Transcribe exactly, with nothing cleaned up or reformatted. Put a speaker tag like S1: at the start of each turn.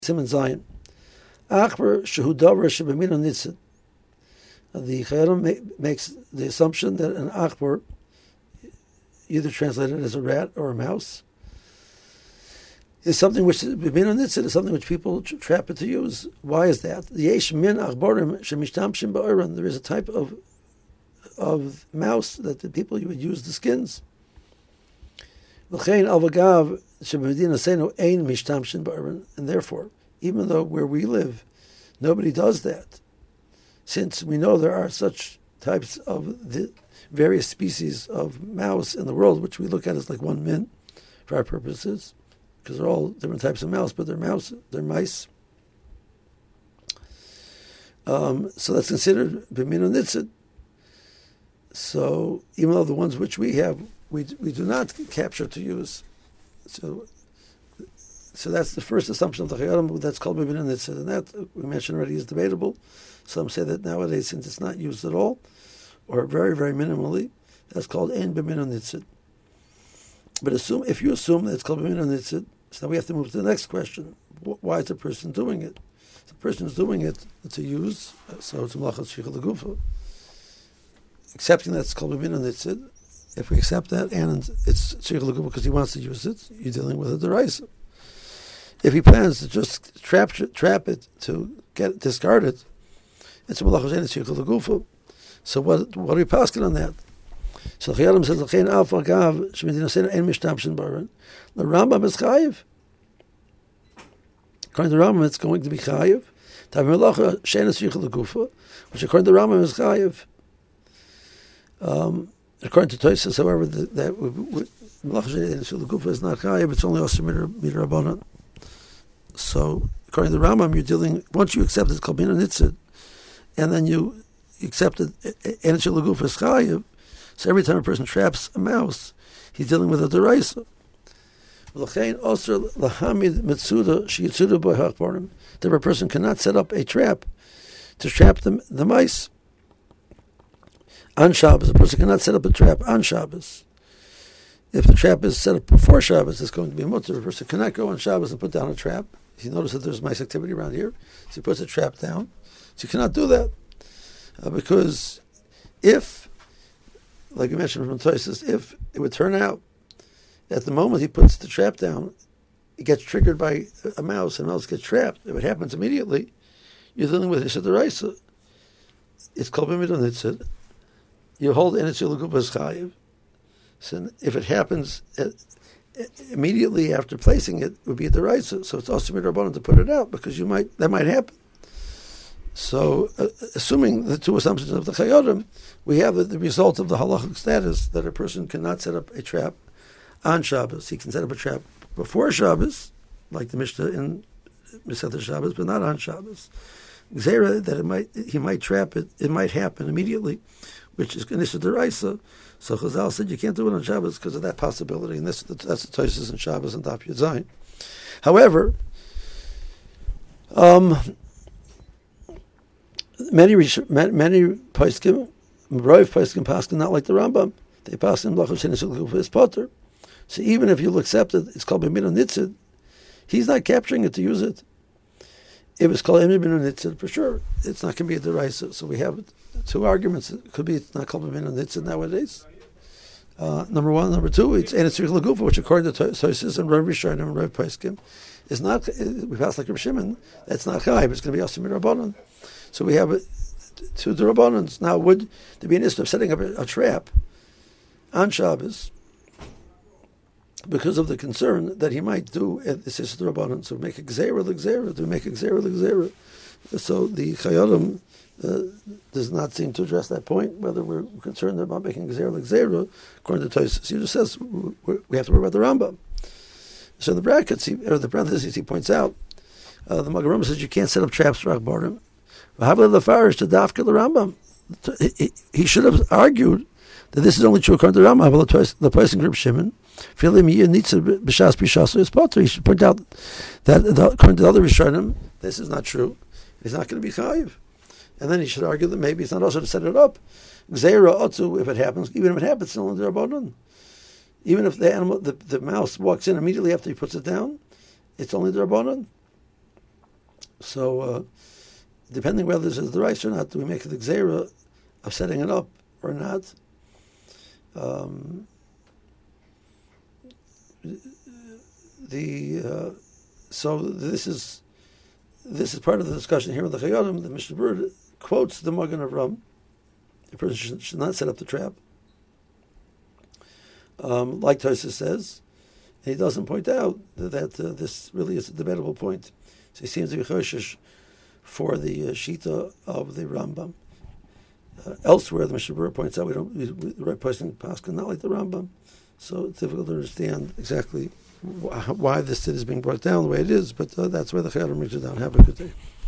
S1: Simon Zion. Achbar shehu davar shebemino nitzid. The Chayyim makes the assumption that an achbar, either translated as a rat or a mouse, is something which bemino nitzid is something which people trap it to use. Why is that? The yesh min achbarim shemishtamshim ba'oran. There is a type of of mouse that the people would use the skins. L'chein alvagav shebemedina seinu ein mishtamshin ba'oran, and therefore, even though where we live, nobody does that, since we know there are such types of the various species of mouse in the world, which we look at as like one min for our purposes, because they're all different types of mouse, but they're mouse, they're mice. Um, so that's considered b'mino nitzid. So even though the ones which we have, we we do not capture to use. So so that's the first assumption of the Chayyim, that's called b'mino nitzid, and that we mentioned already is debatable. Some say that nowadays, since it's not used at all, or very, very minimally, that's called ein b'mino nitzid. But assume if you assume that it's called b'mino nitzid, so now we have to move to the next question. Why is the person doing it? The person is doing it to use, so it's malachas shechal gufa. Accepting that it's called b'mino nitzid, if we accept that, and it's shechal gufa because he wants to use it, you're dealing with a deraisa. If he plans to just trap trap it to get discard it, it's a malachas and shechal gufa. So what what are we pasking on that? So the Chayyim says, "L'chein alfa gav shemedina seinu ein mishtamshin ba'oran." The Rambam is chayiv. According to the Rambam, it's going to be chayiv. Tav melacha she'enes shechal gufa, which according to the Rambam is chayiv. Um, according to Tosfos, however, the, that melacha she'enes shechal gufa is not chayiv; it's only also midrabanan. So, according to the Rambam, you're dealing once you accept it's called b'mino nitzid, and then you accept it enes shechal gufa is chayiv. So every time a person traps a mouse, he's dealing with a deraisa. That a person cannot set up a trap to trap the, the mice. On Shabbos, a person cannot set up a trap on Shabbos. If the trap is set up before Shabbos, it's going to be a mutter. A person cannot go on Shabbos and put down a trap. He notices that there's mice activity around here, so he puts a trap down. So you cannot do that. Uh, because if, like you mentioned from Tosfos, if it would turn out at the moment he puts the trap down, it gets triggered by a mouse, and the mouse gets trapped. If it happens immediately, you're dealing with Isha D'Oraisa. It's called b'mino nitzid. You hold enes shechal gufa as chayiv. So if it happens uh, immediately after placing it, it would be a D'Oraisa. So it's also midrabanan to put it out, because you might that might happen. So, uh, assuming the two assumptions of the Chayyim, we have the, the result of the halachic status that a person cannot set up a trap on Shabbos. He can set up a trap before Shabbos, like the Mishnah in Masechta Shabbos, but not on Shabbos. Gzeira, that it might he might trap it, it might happen immediately, which is Ganesha D'Oraisa. So Chazal said you can't do it on Shabbos because of that possibility, and this, that's the Tosfos in Shabbos and Daf Yud Zayin. However, um, Many many poskim, Rov poskim paskin not like the Rambam. They paskin melacha she'enes shechal gufa is potter. So even if you'll accept it, it's called b'mino nitzid. He's not capturing it to use it. If it's called b'mino nitzid, for sure, it's not going to be a deraisa. So we have two arguments. It could be it's not called b'mino nitzid nowadays. Uh, number one, number two, it's enes shechal gufa, which according to Tosfos and Rav Rishonim and Rav Poskim is not. We pass like Rav Shimon. That's not chayiv. It's going to be also midrabanan. So we have two D'Rabbanans. Now, would there be an issue of setting up a, a trap on Shabbos because of the concern that he might do this is D'Rabbanan, so make a gzeira l'gzeira, to make a gzeira l'gzeira. So the Chayyim uh, does not seem to address that point, whether we're concerned about making gzeira l'gzeira, according to Tosfos. He just says we have to worry about the Rambam. So in the brackets, he, or the parentheses, he points out, uh, the Magen says you can't set up traps for Akbarim. He should have argued that this is only true according to Rambam. The place in Reb Shimon, he should point out that according to the other Rishonim, this is not true. He's not going to be chayiv, and then he should argue that maybe it's not also to set it up. Gzeira otzu, if it happens, even if it happens, it's only D'Rabbanan. Even if the animal, the, the mouse walks in immediately after he puts it down, it's only D'Rabbanan. So, uh, depending whether this is the rice or not, do we make the gzeira of setting it up or not? Um, the uh, so this is this is part of the discussion here in the Chayodim. The Mishnah Berurah quotes the Magen Avraham. The person should, should not set up the trap, um, like Tosfos says. And he doesn't point out that, that uh, this really is a debatable point. So he seems to be choshesh for the uh, shita of the Rambam. Uh, elsewhere, the Mishnah Berurah points out we don't we, we, the right person paskin not like the Rambam, so it's difficult to understand exactly wh- why this is being brought down the way it is. But uh, that's why the Chayyim brings it down. Have a good day.